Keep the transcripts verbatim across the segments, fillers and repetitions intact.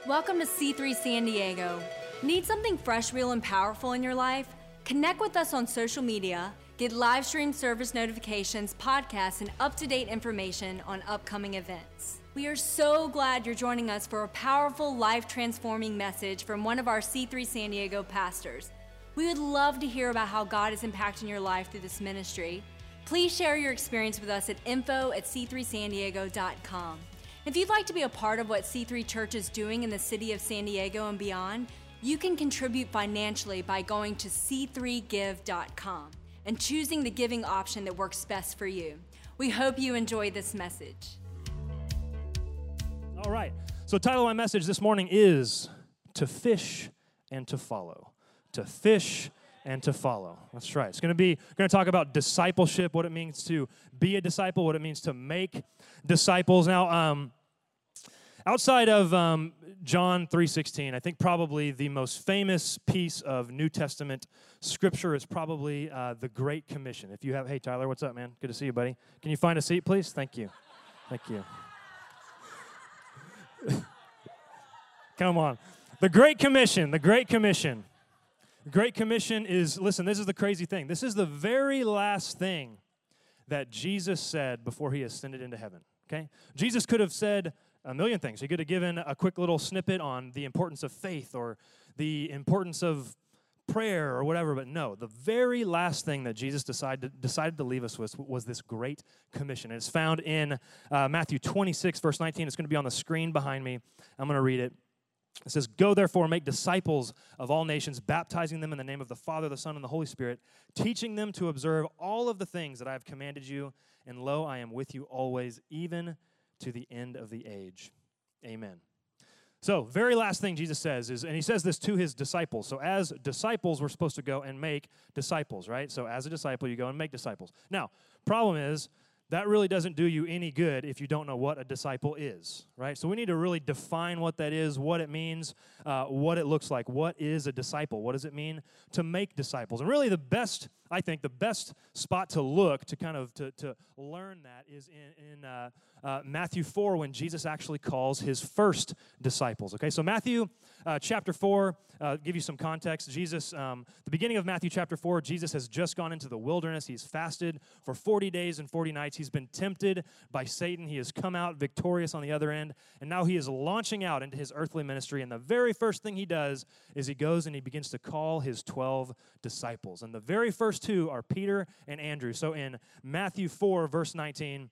Welcome to C three San Diego. Need something fresh, real, and powerful in your life? Connect with us on social media, get live stream service notifications, podcasts, and up-to-date information on upcoming events. We are so glad you're joining us for a powerful, life-transforming message from one of our C three San Diego pastors. We would love to hear about how God is impacting your life through this ministry. Please share your experience with us at info at c three san diego dot com. If you'd like to be a part of what C three Church is doing in the city of San Diego and beyond, you can contribute financially by going to c three give dot com and choosing the giving option that works best for you. We hope you enjoy this message. All right. So the title of my message this morning is To Fish and to Follow. To fish and to follow. That's right. It's going to be going to talk about discipleship, what it means to be a disciple, what it means to make disciples. Now, um, outside of um, John three sixteen, I think probably the most famous piece of New Testament scripture is probably uh, the Great Commission. If you have, hey Tyler, what's up, man? Good to see you, buddy. Can you find a seat, please? Thank you. Thank you. Come on. The Great Commission. The Great Commission. The Great Commission is, listen, this is the crazy thing. This is the very last thing that Jesus said before he ascended into heaven, okay? Jesus could have said a million things. He could have given a quick little snippet on the importance of faith or the importance of prayer or whatever, but no, the very last thing that Jesus decided, decided to leave us with was this Great Commission. And it's found in uh, Matthew twenty-six, verse nineteen. It's going to be on the screen behind me. I'm going to read it. It says, "Go therefore, make disciples of all nations, baptizing them in the name of the Father, the Son, and the Holy Spirit, teaching them to observe all of the things that I have commanded you, and lo, I am with you always, even to the end of the age. Amen." So, very last thing Jesus says is, and he says this to his disciples. So, as disciples, we're supposed to go and make disciples, right? So, as a disciple, you go and make disciples. Now, problem is, that really doesn't do you any good if you don't know what a disciple is, right? So we need to really define what that is, what it means, uh, what it looks like. What is a disciple? What does it mean to make disciples? And really the best, I think, the best spot to look to kind of to, to learn that is in, in uh, uh, Matthew four when Jesus actually calls his first disciples, okay? So Matthew uh, chapter four, uh, give you some context. Jesus, um, the beginning of Matthew chapter four, Jesus has just gone into the wilderness. He's fasted for forty days and forty nights. He's been tempted by Satan. He has come out victorious on the other end, and now he is launching out into his earthly ministry, and the very first thing he does is he goes and he begins to call his twelve disciples, and the very first two are Peter and Andrew. So in Matthew four, verse nineteen,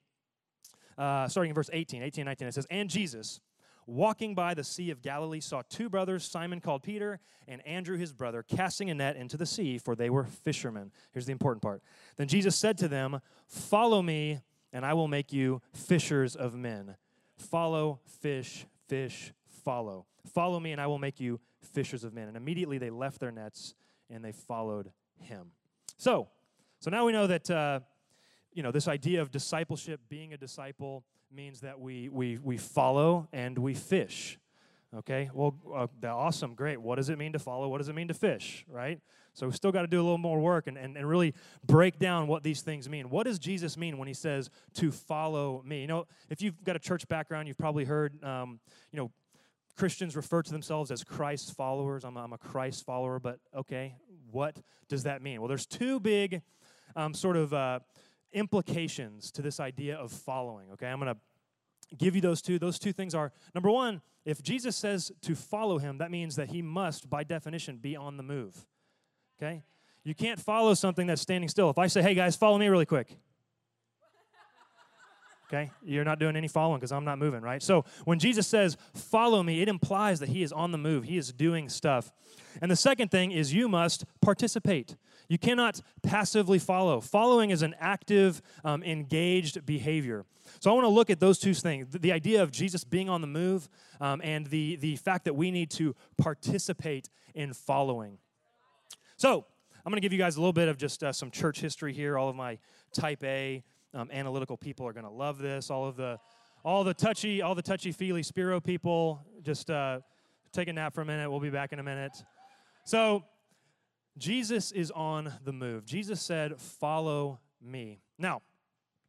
uh, starting in verse eighteen, eighteen, nineteen, it says, "And Jesus, walking by the Sea of Galilee, saw two brothers, Simon called Peter, and Andrew his brother, casting a net into the sea, for they were fishermen." Here's the important part. "Then Jesus said to them, 'Follow me, and I will make you fishers of men.'" Follow, fish, fish, follow. "Follow me, and I will make you fishers of men." And immediately they left their nets, and they followed him. So, so now we know that, uh, you know, this idea of discipleship, being a disciple, means that we we we follow and we fish. Okay, well, uh, awesome, great. What does it mean to follow? What does it mean to fish, right? So we've still got to do a little more work and, and, and really break down what these things mean. What does Jesus mean when he says to follow me? You know, if you've got a church background, you've probably heard, um, you know, Christians refer to themselves as Christ followers. I'm a, I'm a Christ follower, but okay, what does that mean? Well, there's two big um, sort of uh, implications to this idea of following, okay? I'm going to give you those two. Those two things are, number one, if Jesus says to follow him, that means that he must, by definition, be on the move, okay? You can't follow something that's standing still. If I say, "Hey, guys, follow me really quick," okay, you're not doing any following because I'm not moving, right? So when Jesus says, "Follow me," it implies that he is on the move. He is doing stuff. And the second thing is you must participate. You cannot passively follow. Following is an active, um, engaged behavior. So I want to look at those two things, the, the idea of Jesus being on the move um, and the, the fact that we need to participate in following. So I'm going to give you guys a little bit of just uh, some church history here. All of my type A um, analytical people are going to love this. All of the all the touchy, all the touchy-feely Spiro people, just uh, take a nap for a minute. We'll be back in a minute. So Jesus is on the move. Jesus said, "Follow me." Now,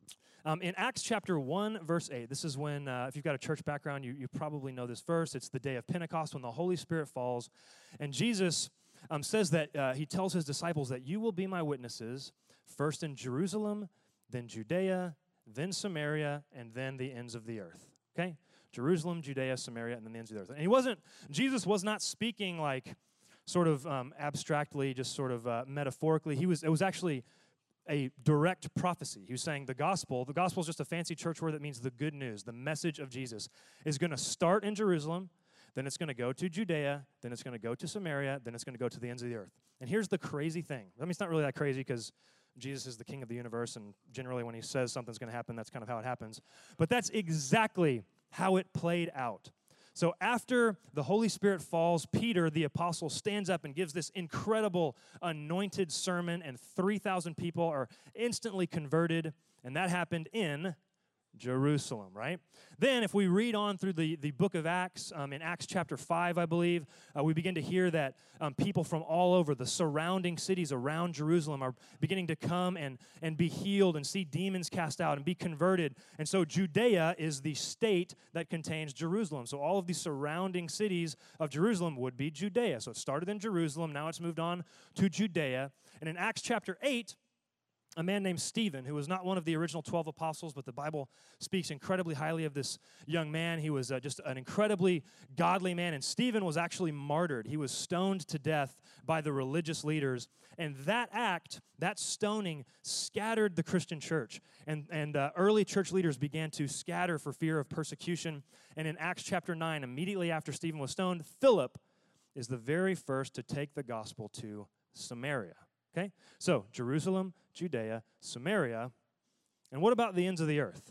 Um, in Acts chapter one, verse eight, this is when, uh, if you've got a church background, you, you probably know this verse. It's the day of Pentecost when the Holy Spirit falls. And Jesus um, says that, uh, he tells his disciples that you will be my witnesses, first in Jerusalem, then Judea, then Samaria, and then the ends of the earth. Okay? Jerusalem, Judea, Samaria, and then the ends of the earth. And he wasn't, Jesus was not speaking like sort of um, abstractly, just sort of uh, metaphorically. He was, it was actually a direct prophecy. He was saying the gospel, the gospel is just a fancy church word that means the good news, the message of Jesus, is going to start in Jerusalem, then it's going to go to Judea, then it's going to go to Samaria, then it's going to go to the ends of the earth. And here's the crazy thing. I mean, it's not really that crazy because Jesus is the king of the universe, and generally when he says something's going to happen, that's kind of how it happens. But that's exactly how it played out. So after the Holy Spirit falls, Peter, the apostle, stands up and gives this incredible anointed sermon, and three thousand people are instantly converted, and that happened in Jerusalem, right? Then if we read on through the, the book of Acts, um, in Acts chapter five, I believe, uh, we begin to hear that um, people from all over the surrounding cities around Jerusalem are beginning to come and, and be healed and see demons cast out and be converted. And so Judea is the state that contains Jerusalem. So all of the surrounding cities of Jerusalem would be Judea. So it started in Jerusalem, now it's moved on to Judea. And in Acts chapter eight, a man named Stephen, who was not one of the original twelve apostles, but the Bible speaks incredibly highly of this young man. He was uh, just an incredibly godly man, and Stephen was actually martyred. He was stoned to death by the religious leaders, and that act, that stoning, scattered the Christian church, and, and uh, early church leaders began to scatter for fear of persecution. And in Acts chapter nine, immediately after Stephen was stoned, Philip is the very first to take the gospel to Samaria. Okay, so Jerusalem, Judea, Samaria, and what about the ends of the earth?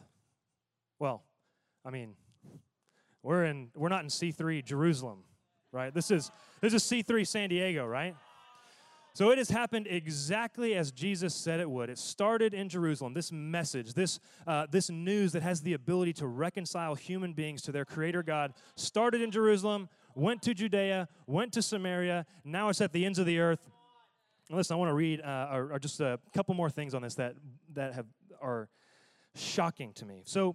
Well, I mean, we're in we're not in C three Jerusalem, right? This is this is C three San Diego, right? So it has happened exactly as Jesus said it would. It started in Jerusalem. This message, this uh, this news that has the ability to reconcile human beings to their Creator God, started in Jerusalem, went to Judea, went to Samaria. Now it's at the ends of the earth. Listen, I want to read uh, or, or just a couple more things on this that that have are shocking to me. So,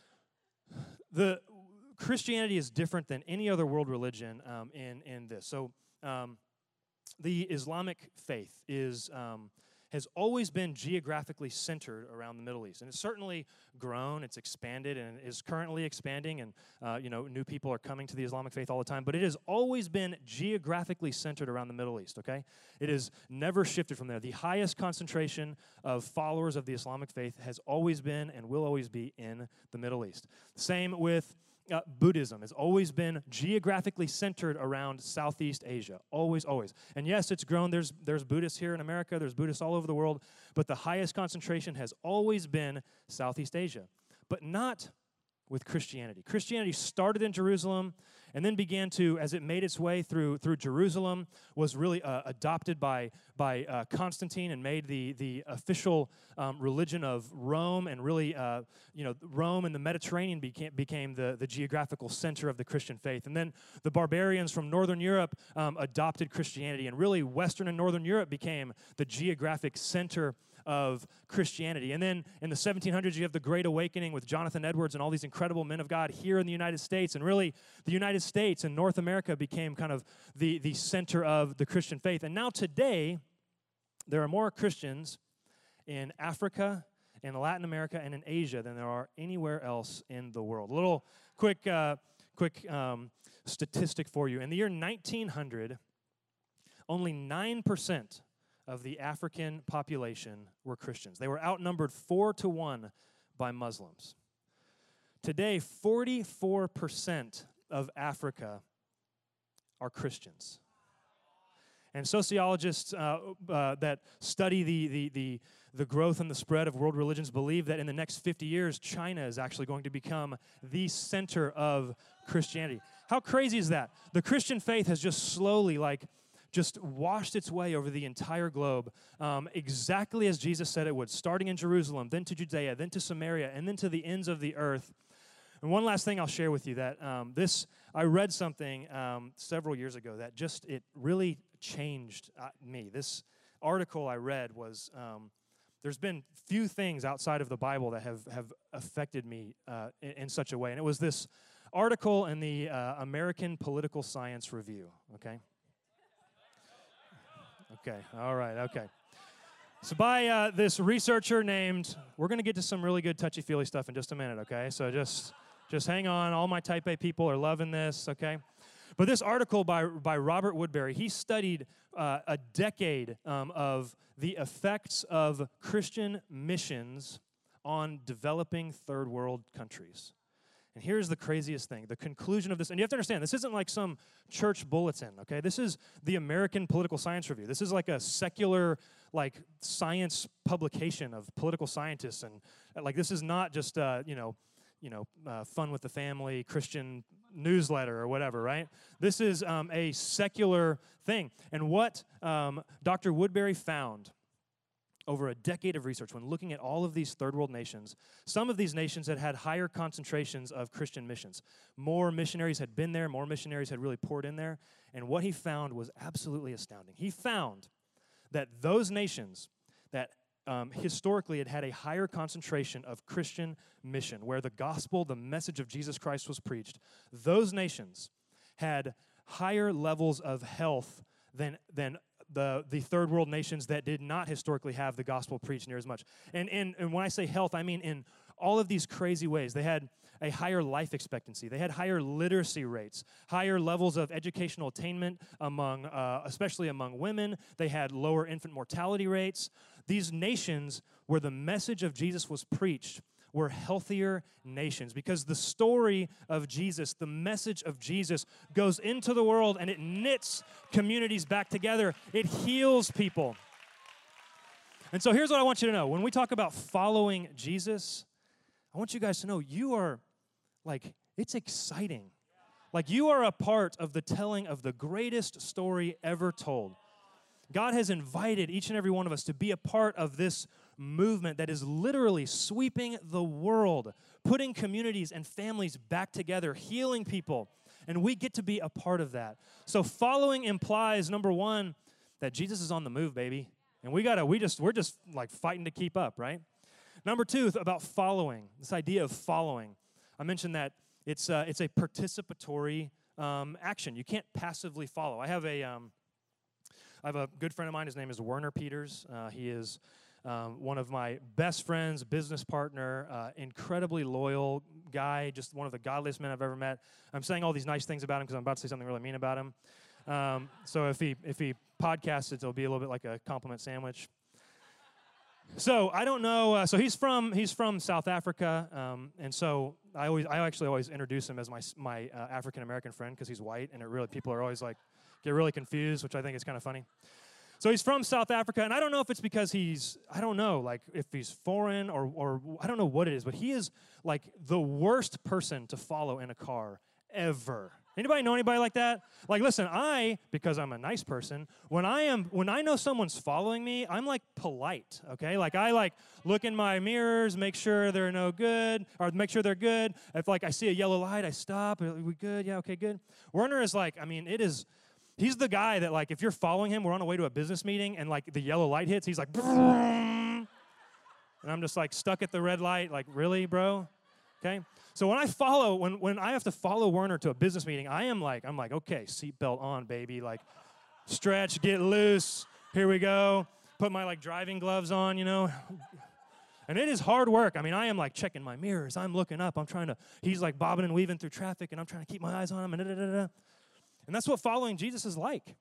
the Christianity is different than any other world religion um, in in this. So, um, the Islamic faith is um, has always been geographically centered around the Middle East, and it's certainly grown, it's expanded, and is currently expanding, and uh, you know, new people are coming to the Islamic faith all the time, but it has always been geographically centered around the Middle East, okay? It has never shifted from there. The highest concentration of followers of the Islamic faith has always been and will always be in the Middle East. Same with Uh, Buddhism has always been geographically centered around Southeast Asia, always, always. And yes, it's grown. There's there's Buddhists here in America. There's Buddhists all over the world. But the highest concentration has always been Southeast Asia, but not with Christianity. Christianity started in Jerusalem and then began to, as it made its way through through Jerusalem, was really uh, adopted by by uh, Constantine and made the the official um, religion of Rome, and really, uh, you know, Rome and the Mediterranean became became the the geographical center of the Christian faith. And then the barbarians from Northern Europe um, adopted Christianity, and really Western and Northern Europe became the geographic center of Christianity. And then in the seventeen hundreds, you have the Great Awakening with Jonathan Edwards and all these incredible men of God here in the United States. And really, the United States and North America became kind of the, the center of the Christian faith. And now today, there are more Christians in Africa, in Latin America, and in Asia than there are anywhere else in the world. A little quick, uh, quick um, statistic for you. In the year nineteen hundred, only nine percent of the African population were Christians. They were outnumbered four to one by Muslims. Today, forty-four percent of Africa are Christians. And sociologists uh, uh, that study the, the, the, the growth and the spread of world religions believe that in the next fifty years, China is actually going to become the center of Christianity. How crazy is that? The Christian faith has just slowly, like, just washed its way over the entire globe, um, exactly as Jesus said it would, starting in Jerusalem, then to Judea, then to Samaria, and then to the ends of the earth. And one last thing I'll share with you, that um, this, I read something um, several years ago that just, it really changed uh, me. This article I read was, um, there's been few things outside of the Bible that have, have affected me uh, in, in such a way. And it was this article in the uh, American Political Science Review, okay? Okay, all right, okay. So by uh, this researcher named, we're going to get to some really good touchy-feely stuff in just a minute, okay? So just, just hang on. All my type A people are loving this, okay? But this article by, by Robert Woodbury, he studied uh, a decade um, of the effects of Christian missions on developing third world countries. And here's the craziest thing. The conclusion of this, and you have to understand, this isn't like some church bulletin, okay? This is the American Political Science Review. This is like a secular, like, science publication of political scientists. And, like, this is not just, uh, you know, you know, uh, fun with the family, Christian newsletter or whatever, right? This is um, a secular thing. And what um, Doctor Woodbury found over a decade of research, when looking at all of these third world nations, some of these nations had had higher concentrations of Christian missions. More missionaries had been there, more missionaries had really poured in there, and what he found was absolutely astounding. He found that those nations that um, historically had had a higher concentration of Christian mission, where the gospel, the message of Jesus Christ was preached, those nations had higher levels of health than than the, the third world nations that did not historically have the gospel preached near as much. And, and, and when I say health, I mean in all of these crazy ways. They had a higher life expectancy. They had higher literacy rates, higher levels of educational attainment among, uh, especially among women. They had lower infant mortality rates. These nations where the message of Jesus was preached were healthier nations, because the story of Jesus, the message of Jesus, goes into the world and it knits communities back together. It heals people. And so here's what I want you to know. When we talk about following Jesus, I want you guys to know you are, like, it's exciting. Like, you are a part of the telling of the greatest story ever told. God has invited each and every one of us to be a part of this movement that is literally sweeping the world, putting communities and families back together, healing people, and we get to be a part of that. So following implies, number one, that Jesus is on the move, baby, and we gotta, we just, we're just like fighting to keep up, right? Number two, about following, this idea of following. I mentioned that it's uh, it's a participatory um, action. You can't passively follow. I have a um, I have a good friend of mine. His name is Werner Peters. Uh, he is um, one of my best friends, business partner, uh, incredibly loyal guy, just one of the godliest men I've ever met. I'm saying all these nice things about him because I'm about to say something really mean about him. Um, so if he if he podcasts it, it'll be a little bit like a compliment sandwich. So I don't know. Uh, so he's from he's from South Africa, um, and so I always I actually always introduce him as my my uh, African American friend because he's white, and it really people are always like get really confused, which I think is kind of funny. So he's from South Africa, and I don't know if it's because he's I don't know like if he's foreign or or I don't know what it is, but he is like the worst person to follow in a car ever. Anybody know anybody like that? Like, listen, I, because I'm a nice person, when I am, when I know someone's following me, I'm like polite, okay? Like, I like look in my mirrors, make sure they're no good, or make sure they're good. If like I see a yellow light, I stop. Are we good? Yeah, okay, good. Werner is like, I mean, it is, he's the guy that like, if you're following him, we're on the way to a business meeting, and like the yellow light hits, he's like, and I'm just like stuck at the red light, like, really, bro? Okay? So when I follow, when, when I have to follow Werner to a business meeting, I am like, I'm like, okay, seatbelt on, baby. Like, stretch, get loose. Here we go. Put my, like, driving gloves on, you know. And it is hard work. I mean, I am, like, checking my mirrors. I'm looking up. I'm trying to, he's, like, bobbing and weaving through traffic, and I'm trying to keep my eyes on him, and da-da-da-da. And that's what following Jesus is like.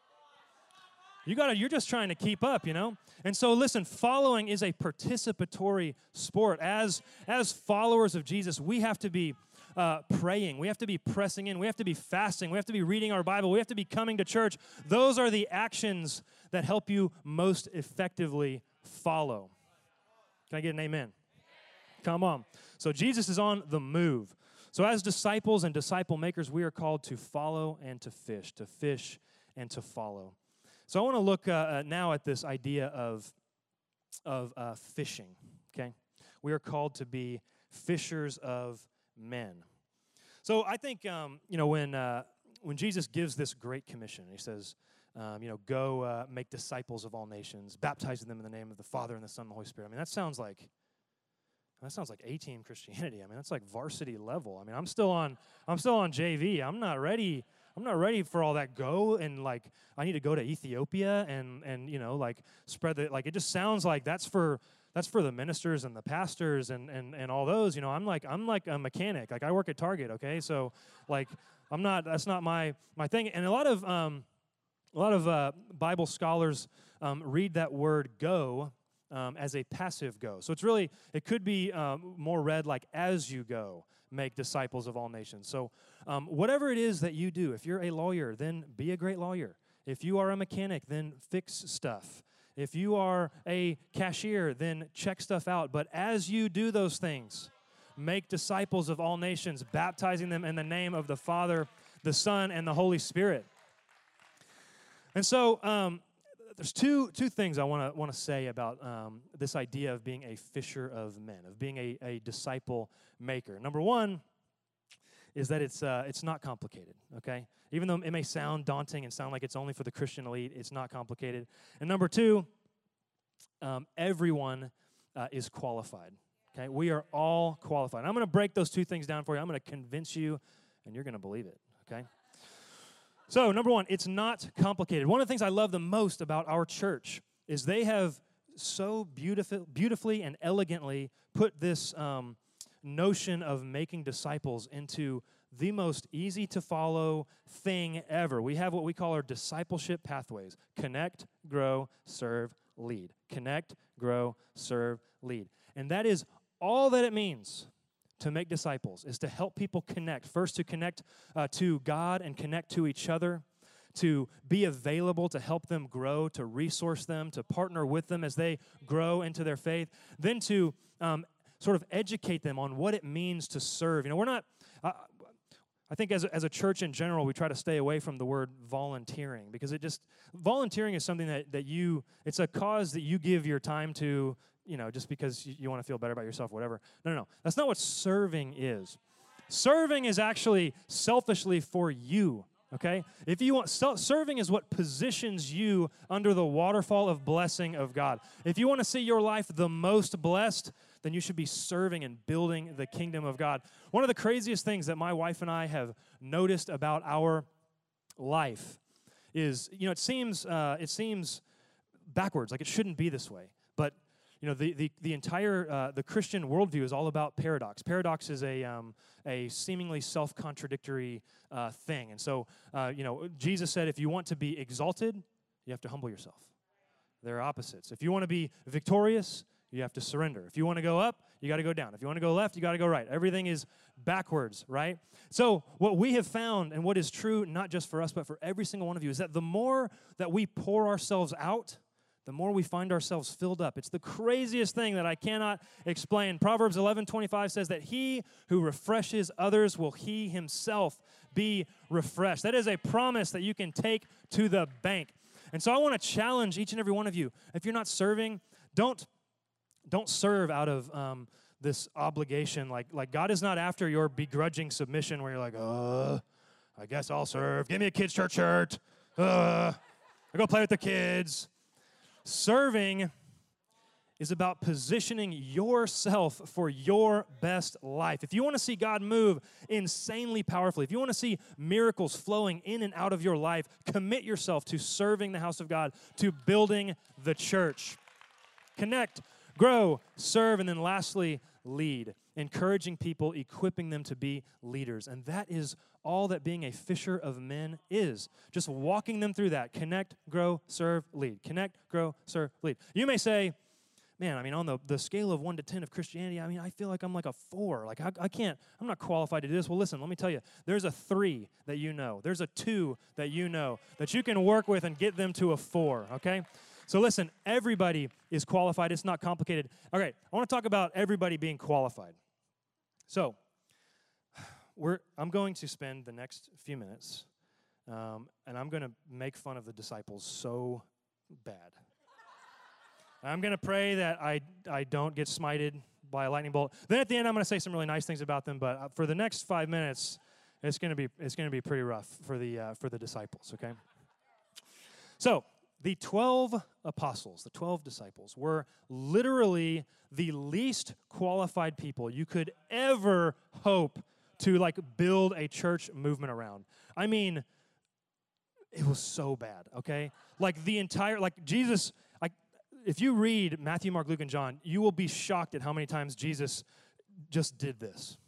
You gotta, you're just trying to keep up, you know? And so listen, following is a participatory sport. As, as followers of Jesus, we have to be uh, praying. We have to be pressing in. We have to be fasting. We have to be reading our Bible. We have to be coming to church. Those are the actions that help you most effectively follow. Can I get an amen? Come on. So Jesus is on the move. So as disciples and disciple makers, we are called to follow and to fish, to fish and to follow. So I want to look uh, uh, now at this idea of, of uh, fishing, okay? We are called to be fishers of men. So I think, um, you know, when uh, when Jesus gives this great commission, he says, um, you know, go uh, make disciples of all nations, baptizing them in the name of the Father and the Son and the Holy Spirit. I mean, that sounds like that sounds like A-team Christianity. I mean, that's like varsity level. I mean, I'm still on I'm still on J V. I'm not ready. I'm not ready for all that. Go and like I need to go to Ethiopia and and you know like spread the like. It just sounds like that's for that's for the ministers and the pastors and and and all those. You know, I'm like I'm like a mechanic. Like I work at Target. Okay, so like I'm not. That's not my my thing. And a lot of um, a lot of uh, Bible scholars um, read that word "go" um, as a passive go. So it's really it could be um, more read like "as you go, make disciples of all nations." So um, whatever it is that you do, if you're a lawyer, then be a great lawyer. If you are a mechanic, then fix stuff. If you are a cashier, then check stuff out. But as you do those things, make disciples of all nations, baptizing them in the name of the Father, the Son, and the Holy Spirit. And so um, there's two two things I want to want to say about um, this idea of being a fisher of men, of being a, a disciple maker. Number one is that it's uh, it's not complicated, okay? Even though it may sound daunting and sound like it's only for the Christian elite, it's not complicated. And number two, um, everyone uh, is qualified, okay? We are all qualified. I'm going to break those two things down for you. I'm going to convince you, and you're going to believe it, okay? So, number one, it's not complicated. One of the things I love the most about our church is they have so beautiful, beautifully and elegantly put this um, notion of making disciples into the most easy-to-follow thing ever. We have what we call our discipleship pathways. Connect, grow, serve, lead. Connect, grow, serve, lead. And that is all that it means to make disciples, is to help people connect. First, to connect uh, to God and connect to each other, to be available to help them grow, to resource them, to partner with them as they grow into their faith. Then to um, sort of educate them on what it means to serve. You know, we're not... Uh, I think as a, as a church in general, we try to stay away from the word volunteering because it just, volunteering is something that, that you, it's a cause that you give your time to, you know, just because you, you want to feel better about yourself, whatever. No, no, no. That's not what serving is. Serving is actually selfishly for you, okay? If you want, so, serving is what positions you under the waterfall of blessing of God. If you want to see your life the most blessed, then you should be serving and building the kingdom of God. One of the craziest things that my wife and I have noticed about our life is, you know, it seems uh, it seems backwards, like it shouldn't be this way. But you know, the the the entire uh, the Christian worldview is all about paradox. Paradox is a um, a seemingly self-contradictory uh, thing, and so uh, you know, Jesus said, if you want to be exalted, you have to humble yourself. They're opposites. If you want to be victorious, you have to surrender. If you want to go up, you got to go down. If you want to go left, you got to go right. Everything is backwards, right? So what we have found, and what is true not just for us, but for every single one of you, is that the more that we pour ourselves out, the more we find ourselves filled up. It's the craziest thing that I cannot explain. Proverbs eleven twenty-five says that he who refreshes others will he himself be refreshed. That is a promise that you can take to the bank. And so I want to challenge each and every one of you. If you're not serving, don't Don't serve out of um, this obligation. Like, like God is not after your begrudging submission where you're like, uh, I guess I'll serve. Give me a kid's church shirt. Uh, I go play with the kids. Serving is about positioning yourself for your best life. If you want to see God move insanely powerfully, if you want to see miracles flowing in and out of your life, commit yourself to serving the house of God, to building the church. Connect, grow, serve, and then lastly, lead. Encouraging people, equipping them to be leaders. And that is all that being a fisher of men is. Just walking them through that. Connect, grow, serve, lead. Connect, grow, serve, lead. You may say, man, I mean, on the, the scale of one to ten of Christianity, I mean, I feel like I'm like a four. Like, I, I can't, I'm not qualified to do this. Well, listen, let me tell you, there's a three that you know. There's a two that you know that you can work with and get them to a four, okay? So listen, everybody is qualified. It's not complicated. All right, I want to talk about everybody being qualified. So we're, I'm going to spend the next few minutes, um, and I'm going to make fun of the disciples so bad. I'm going to pray that I, I don't get smited by a lightning bolt. Then at the end, I'm going to say some really nice things about them, but for the next five minutes, it's going to be it's going to be pretty rough for the uh, for the disciples, okay? So, the twelve apostles, the twelve disciples, were literally the least qualified people you could ever hope to, like, build a church movement around. I mean, it was so bad, okay? Like, the entire, like, Jesus, like, if you read Matthew, Mark, Luke, and John, you will be shocked at how many times Jesus just did this.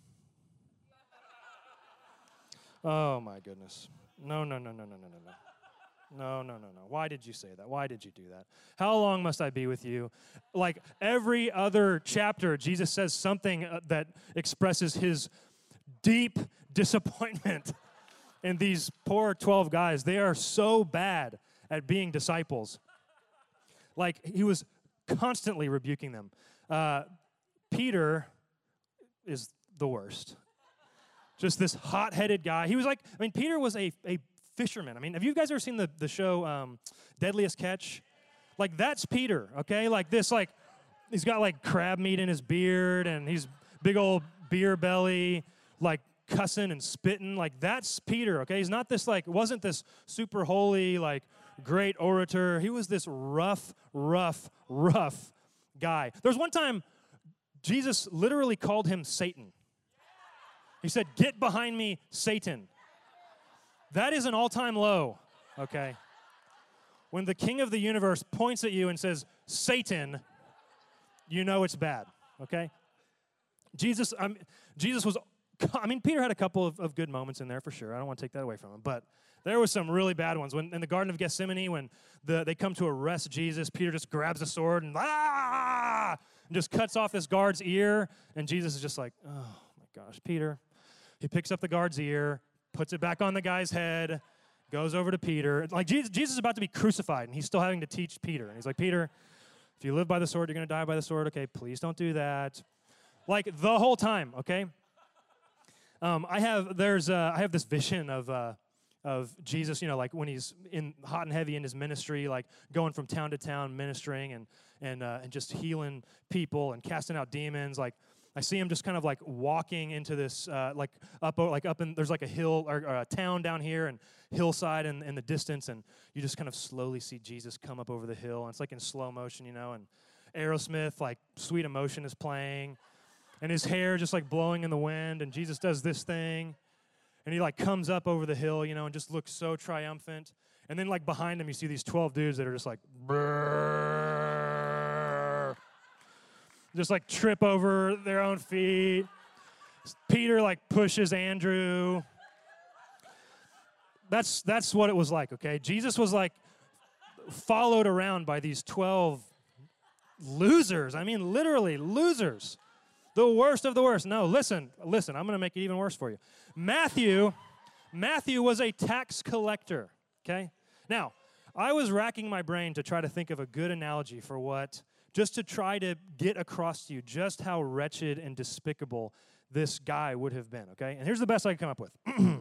Oh, my goodness. No, no, no, no, no, no, no, no. No, no, no, no. Why did you say that? Why did you do that? How long must I be with you? Like, every other chapter, Jesus says something uh, that expresses his deep disappointment in these poor twelve guys. They are so bad at being disciples. Like, he was constantly rebuking them. Uh, Peter is the worst. Just this hot-headed guy. He was like, I mean, Peter was a, a fisherman. I mean, have you guys ever seen the, the show um, Deadliest Catch? Like, that's Peter, okay? Like this, like, he's got, like, crab meat in his beard, and he's big old beer belly, like, cussing and spitting. Like, that's Peter, okay? He's not this, like, wasn't this super holy, like, great orator. He was this rough, rough, rough guy. There was one time Jesus literally called him Satan. He said, "Get behind me, Satan." That is an all-time low, okay? When the king of the universe points at you and says, "Satan," you know it's bad, okay? Jesus, um, Jesus was, I mean, Peter had a couple of, of good moments in there for sure. I don't want to take that away from him, but there was some really bad ones. When in the Garden of Gethsemane, when the, they come to arrest Jesus, Peter just grabs a sword and, ah, and just cuts off this guard's ear, and Jesus is just like, oh, my gosh, Peter. He picks up the guard's ear, puts it back on the guy's head, goes over to Peter. Like, Jesus, Jesus is about to be crucified, and he's still having to teach Peter. And he's like, Peter, if you live by the sword, you're going to die by the sword. Okay, please don't do that. Like, the whole time, okay? Um, I have, there's, uh, I have this vision of, uh, of Jesus, you know, like when he's in hot and heavy in his ministry, like going from town to town ministering and, and, uh, and just healing people and casting out demons. Like, I see him just kind of like walking into this, uh, like up, like up in, there's like a hill or, or a town down here and hillside in, in the distance, and you just kind of slowly see Jesus come up over the hill, and it's like in slow motion, you know, and Aerosmith, like Sweet Emotion is playing, and his hair just like blowing in the wind, and Jesus does this thing, and he like comes up over the hill, you know, and just looks so triumphant, and then like behind him you see these twelve dudes that are just like, brrr, just like trip over their own feet. Peter like pushes Andrew. That's that's what it was like, okay? Jesus was like followed around by these twelve losers. I mean, literally losers. The worst of the worst. No, listen, listen, I'm going to make it even worse for you. Matthew, Matthew was a tax collector, okay? Now, I was racking my brain to try to think of a good analogy for what, just to try to get across to you just how wretched and despicable this guy would have been, okay? And here's the best I could come up with.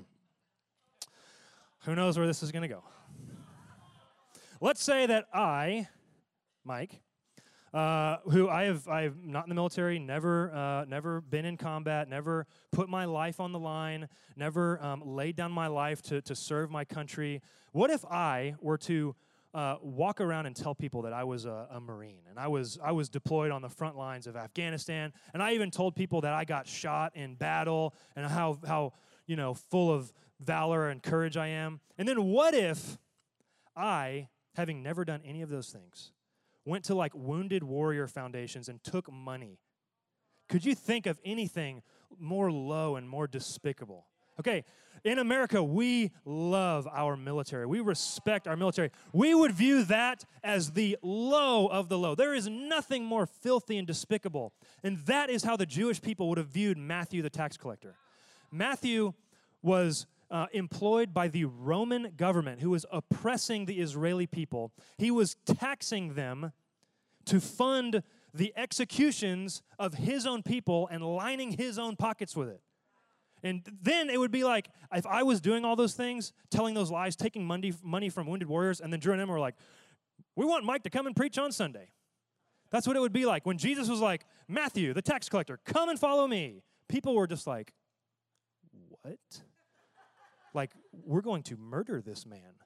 Who knows where this is going to go? Let's say that I, Mike, uh, who I have, I have not in the military, never, uh, never been in combat, never put my life on the line, never um, laid down my life to, to serve my country. What if I were to uh, walk around and tell people that I was a, a Marine and I was, I was deployed on the front lines of Afghanistan, and I even told people that I got shot in battle and how, how you know, full of valor and courage I am? And then what if I, having never done any of those things, went to like Wounded Warrior Foundations and took money? Could you think of anything more low and more despicable? Okay, in America, we love our military. We respect our military. We would view that as the low of the low. There is nothing more filthy and despicable. And that is how the Jewish people would have viewed Matthew the tax collector. Matthew was uh, employed by the Roman government, who was oppressing the Israeli people. He was taxing them to fund the executions of his own people and lining his own pockets with it. And then it would be like, if I was doing all those things, telling those lies, taking money, money from Wounded Warriors, and then Drew and Emma were like, we want Mike to come and preach on Sunday. That's what it would be like. When Jesus was like, Matthew, the tax collector, come and follow me. People were just like, what? Like, we're going to murder this man.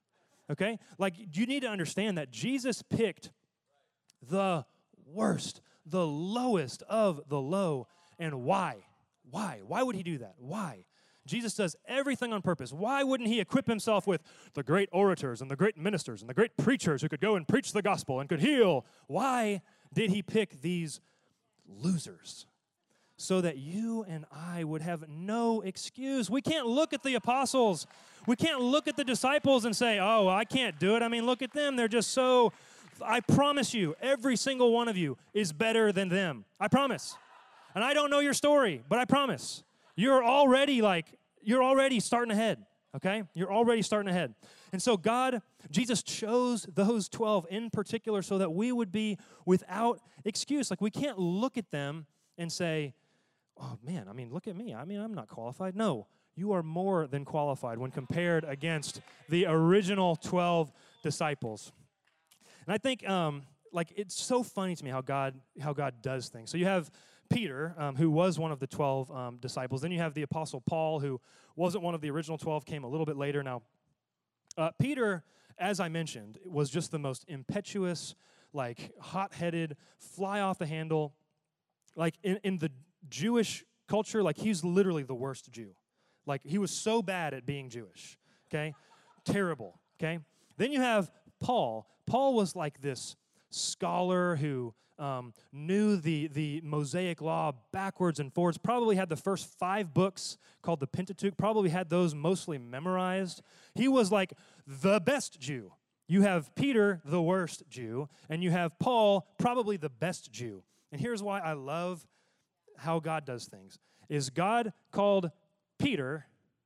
okay? Like, you need to understand that Jesus picked the worst, the lowest of the low. And why? Why? Why would he do that? Why? Jesus does everything on purpose. Why wouldn't he equip himself with the great orators and the great ministers and the great preachers who could go and preach the gospel and could heal? Why did he pick these losers? So that you and I would have no excuse. We can't look at the apostles. We can't look at the disciples and say, oh, I can't do it. I mean, look at them. They're just so, I promise you, every single one of you is better than them. I promise. And I don't know your story, but I promise. You're already like, you're already starting ahead, okay? You're already starting ahead. And so God, Jesus chose those twelve in particular so that we would be without excuse. Like, we can't look at them and say, oh, man, I mean, look at me. I mean, I'm not qualified. No, you are more than qualified when compared against the original twelve disciples. And I think, um, like, it's so funny to me how God how God does things. So you have Peter, um, who was one of the twelve um, disciples. Then you have the Apostle Paul, who wasn't one of the original twelve, came a little bit later. Now, uh, Peter, as I mentioned, was just the most impetuous, like, hot-headed, fly off the handle. Like, in, in the Jewish culture, like, he's literally the worst Jew. Like, he was so bad at being Jewish, okay? Terrible, okay? Then you have Paul. Paul was like this scholar who um, knew the, the Mosaic law backwards and forwards, probably had the first five books called the Pentateuch, probably had those mostly memorized. He was like the best Jew. You have Peter, the worst Jew, and you have Paul, probably the best Jew. And here's why I love how God does things, is God called Peter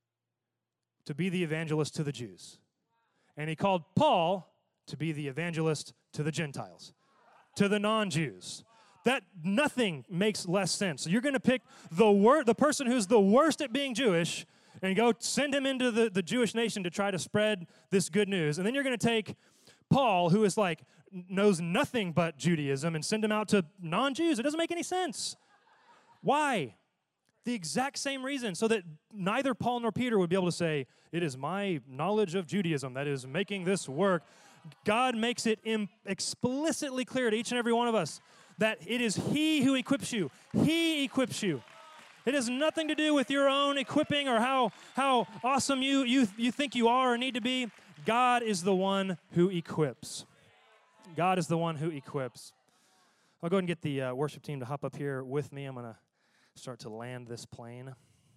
to be the evangelist to the Jews. And he called Paul to be the evangelist to the Gentiles, to the non-Jews. That nothing makes less sense. So you're going to pick the wor- the person who's the worst at being Jewish and go send him into the, the Jewish nation to try to spread this good news. And then you're going to take Paul, who is like, knows nothing but Judaism, and send him out to non-Jews. It doesn't make any sense. Why? The exact same reason, so that neither Paul nor Peter would be able to say, it is my knowledge of Judaism that is making this work. God makes it im- explicitly clear to each and every one of us that it is He who equips you. He equips you. It has nothing to do with your own equipping or how, how awesome you, you, you think you are or need to be. God is the one who equips. God is the one who equips. I'll go ahead and get the uh, worship team to hop up here with me. I'm going to start to land this plane.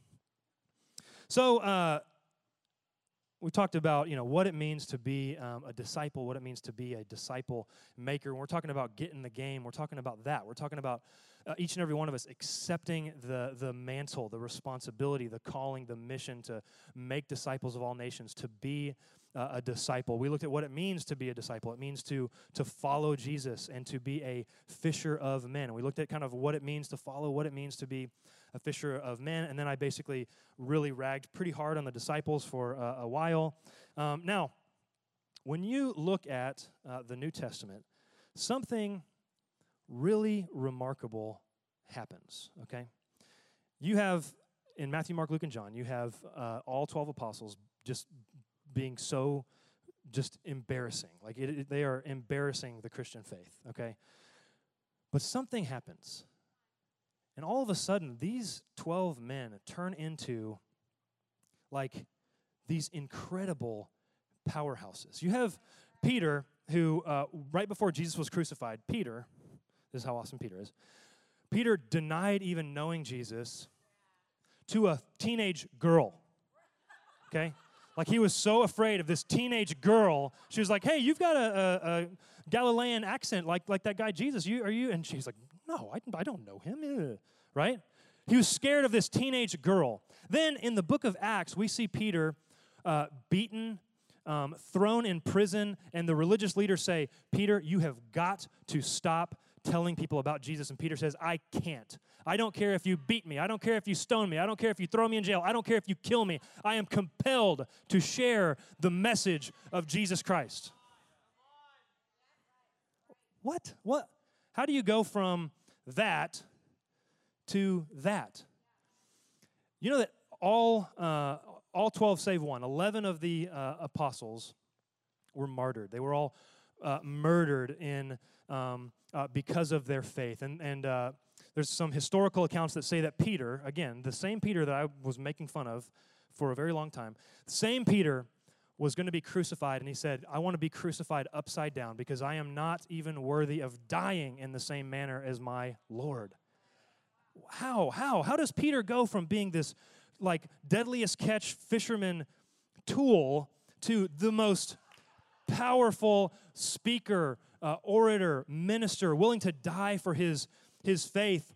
So uh, we talked about, you know, what it means to be um, a disciple, what it means to be a disciple maker. When we're talking about getting the game, we're talking about that. We're talking about uh, each and every one of us accepting the, the mantle, the responsibility, the calling, the mission to make disciples of all nations, to be uh, a disciple. We looked at what it means to be a disciple. It means to, to follow Jesus and to be a fisher of men. And we looked at kind of what it means to follow, what it means to be a fisher of men. And then I basically really ragged pretty hard on the disciples for uh, a while. Um, now, when you look at uh, the New Testament, something really remarkable happens, okay? You have, in Matthew, Mark, Luke, and John, you have uh, all twelve apostles just being so just embarrassing. Like, it, it, they are embarrassing the Christian faith, okay? But something happens. And all of a sudden, these twelve men turn into, like, these incredible powerhouses. You have Peter, who, uh, right before Jesus was crucified, Peter, this is how awesome Peter is, Peter denied even knowing Jesus to a teenage girl, okay? Like, he was so afraid of this teenage girl. She was like, hey, you've got a, a, a Galilean accent like, like that guy Jesus. You, are you? And she's like, no, I, I don't know him, Ugh. Right? He was scared of this teenage girl. Then in the book of Acts, we see Peter uh, beaten, um, thrown in prison, and the religious leaders say, Peter, you have got to stop telling people about Jesus. And Peter says, I can't. I don't care if you beat me. I don't care if you stone me. I don't care if you throw me in jail. I don't care if you kill me. I am compelled to share the message of Jesus Christ. What? What? How do you go from that to that? You know that all uh, all twelve save one, eleven of the uh, apostles were martyred. They were all uh, murdered in um, uh, because of their faith. And, and uh, there's some historical accounts that say that Peter, again, the same Peter that I was making fun of for a very long time, the same Peter was going to be crucified, and he said, I want to be crucified upside down because I am not even worthy of dying in the same manner as my Lord. How? How? How does Peter go from being this, like, deadliest catch fisherman tool to the most powerful speaker, uh, orator, minister, willing to die for his, his faith?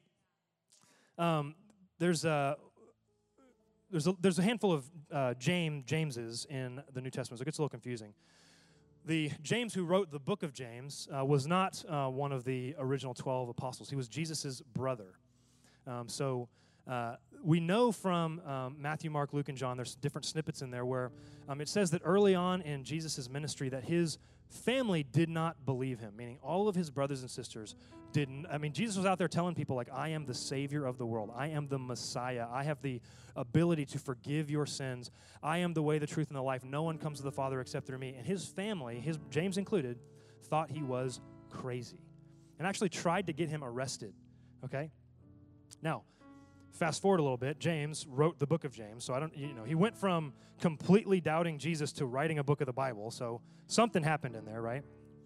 Um, there's a... There's a, there's a handful of uh, James, Jameses in the New Testament, so it gets a little confusing. The James who wrote the book of James uh, was not uh, one of the original twelve apostles. He was Jesus' brother. Um, so uh, we know from um, Matthew, Mark, Luke, and John, there's different snippets in there where um, it says that early on in Jesus' ministry that his family did not believe him, meaning all of his brothers and sisters didn't. I mean, Jesus was out there telling people, like, I am the Savior of the world. I am the Messiah. I have the ability to forgive your sins. I am the way, the truth, and the life. No one comes to the Father except through me. And his family, his James included, thought he was crazy and actually tried to get him arrested, okay? Now, fast forward a little bit. James wrote the book of James, so I don't, you know, he went from completely doubting Jesus to writing a book of the Bible, so something happened in there, right?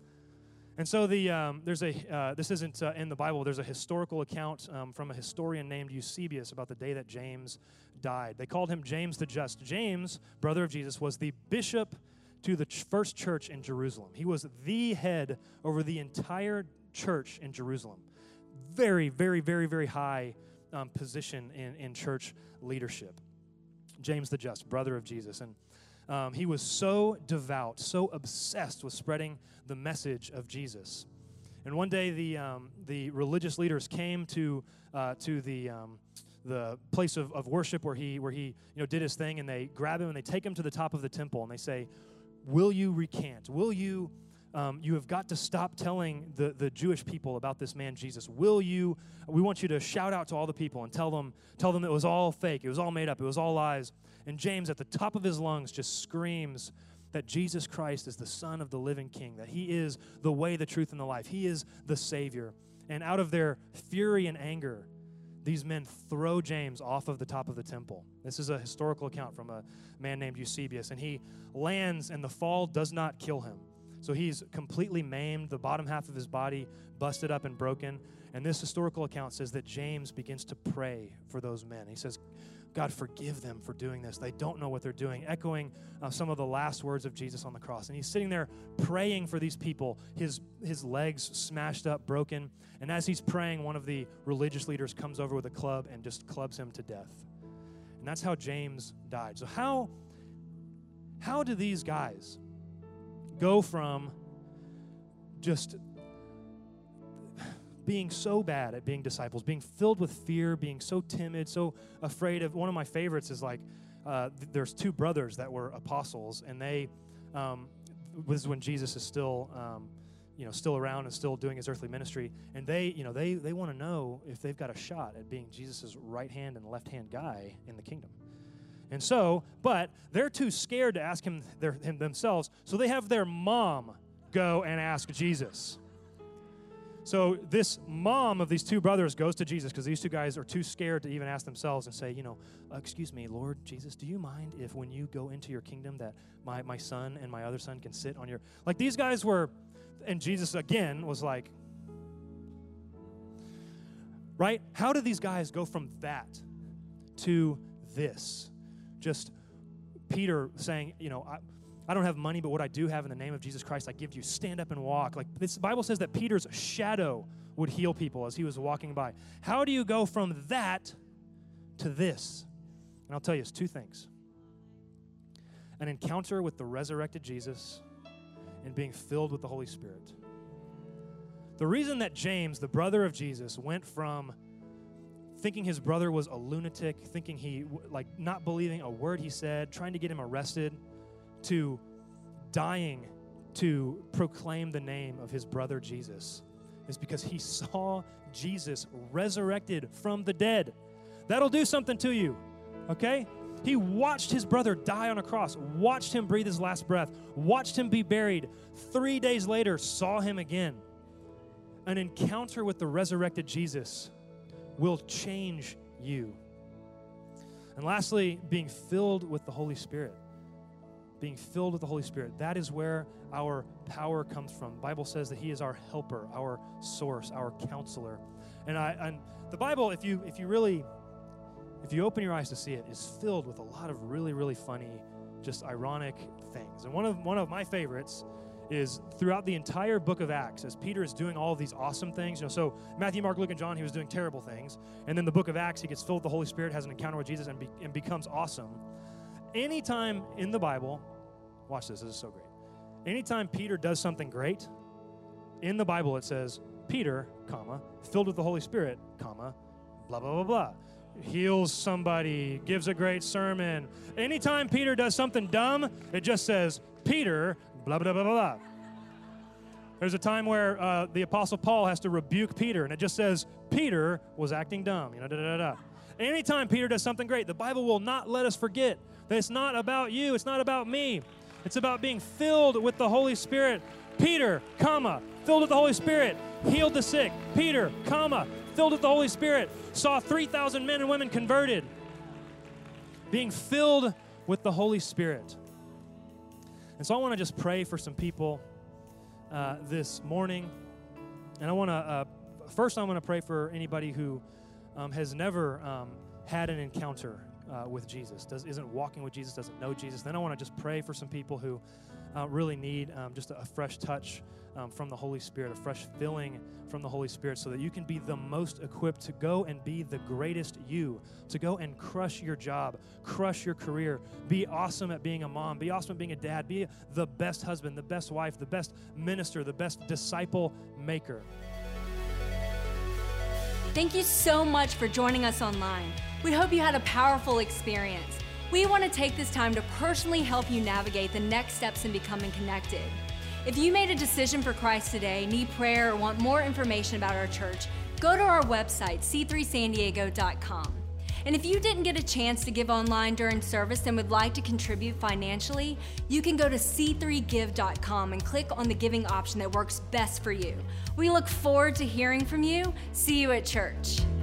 And so the um, there's a uh, this isn't uh, in the Bible. There's a historical account um, from a historian named Eusebius about the day that James died. They called him James the Just. James, brother of Jesus, was the bishop to the ch- first church in Jerusalem. He was the head over the entire church in Jerusalem. Very, very, very, very high um, position in, in church leadership. James the Just, brother of Jesus. And um, he was so devout, so obsessed with spreading the message of Jesus. And one day the um, the religious leaders came to uh, to the um, the place of, of worship where he where he you know did his thing, and they grab him and they take him to the top of the temple and they say, "Will you recant? Will you um, you have got to stop telling the the Jewish people about this man Jesus? Will you? We want you to shout out to all the people and tell them tell them it was all fake. It was all made up. It was all lies." And James, at the top of his lungs, just screams that Jesus Christ is the Son of the living King, that he is the way, the truth, and the life. He is the Savior. And out of their fury and anger, these men throw James off of the top of the temple. This is a historical account from a man named Eusebius. And he lands, and the fall does not kill him. So he's completely maimed, the bottom half of his body busted up and broken. And this historical account says that James begins to pray for those men. He says, God, forgive them for doing this. They don't know what they're doing, echoing uh, some of the last words of Jesus on the cross. And he's sitting there praying for these people, his, his legs smashed up, broken. And as he's praying, one of the religious leaders comes over with a club and just clubs him to death. And that's how James died. So how, how do these guys go from just being so bad at being disciples, being filled with fear, being so timid, so afraid of? One of my favorites is like, uh, th- there's two brothers that were apostles, and they, um, this is when Jesus is still, um, you know, still around and still doing his earthly ministry, and they, you know, they they want to know if they've got a shot at being Jesus's right hand and left hand guy in the kingdom. And so, but they're too scared to ask him, their, him themselves, so they have their mom go and ask Jesus. So this mom of these two brothers goes to Jesus because these two guys are too scared to even ask themselves and say, you know, uh, excuse me, Lord Jesus, do you mind if when you go into your kingdom that my, my son and my other son can sit on your... Like these guys were, and Jesus again was like, right? How do these guys go from that to this? Just Peter saying, you know, I... I don't have money, but what I do have in the name of Jesus Christ, I give to you. Stand up and walk. Like this the Bible says that Peter's shadow would heal people as he was walking by. How do you go from that to this? And I'll tell you, it's two things. An encounter with the resurrected Jesus and being filled with the Holy Spirit. The reason that James, the brother of Jesus, went from thinking his brother was a lunatic, thinking he, like not believing a word he said, trying to get him arrested, to dying to proclaim the name of his brother Jesus, is because he saw Jesus resurrected from the dead. That'll do something to you, okay? He watched his brother die on a cross, watched him breathe his last breath, watched him be buried. Three days later, saw him again. An encounter with the resurrected Jesus will change you. And lastly, being filled with the Holy Spirit. Being filled with the Holy Spirit. That is where our power comes from. The Bible says that he is our helper, our source, our counselor. And I and the Bible, if you if you really if you open your eyes to see it, is filled with a lot of really, really funny, just ironic things. And one of one of my favorites is throughout the entire book of Acts, as Peter is doing all of these awesome things. You know, so Matthew, Mark, Luke, and John, he was doing terrible things. And then the book of Acts, he gets filled with the Holy Spirit, has an encounter with Jesus, and, be, and becomes awesome. Anytime in the Bible, watch this, this is so great. Anytime Peter does something great, in the Bible it says, Peter, comma, filled with the Holy Spirit, comma, blah, blah, blah, blah. Heals somebody, gives a great sermon. Anytime Peter does something dumb, it just says, Peter, blah, blah, blah, blah, blah. There's a time where uh, the Apostle Paul has to rebuke Peter, and it just says, Peter was acting dumb, you know, da, da, da, da. Anytime Peter does something great, the Bible will not let us forget that it's not about you, it's not about me. It's about being filled with the Holy Spirit. Peter, comma, filled with the Holy Spirit, healed the sick. Peter, comma, filled with the Holy Spirit, saw three thousand men and women converted. Being filled with the Holy Spirit. And so I want to just pray for some people uh, this morning. And I want to, uh, first I want to pray for anybody who um, has never um, had an encounter uh, with Jesus, does, isn't walking with Jesus, doesn't know Jesus. Then I want to just pray for some people who uh, really need um, just a, a fresh touch um, from the Holy Spirit, a fresh filling from the Holy Spirit, so that you can be the most equipped to go and be the greatest you, to go and crush your job, crush your career, be awesome at being a mom, be awesome at being a dad, be the best husband, the best wife, the best minister, the best disciple maker. Thank you so much for joining us online. We hope you had a powerful experience. We want to take this time to personally help you navigate the next steps in becoming connected. If you made a decision for Christ today, need prayer, or want more information about our church, go to our website, c three san diego dot com. And if you didn't get a chance to give online during service and would like to contribute financially, you can go to c three give dot com and click on the giving option that works best for you. We look forward to hearing from you. See you at church.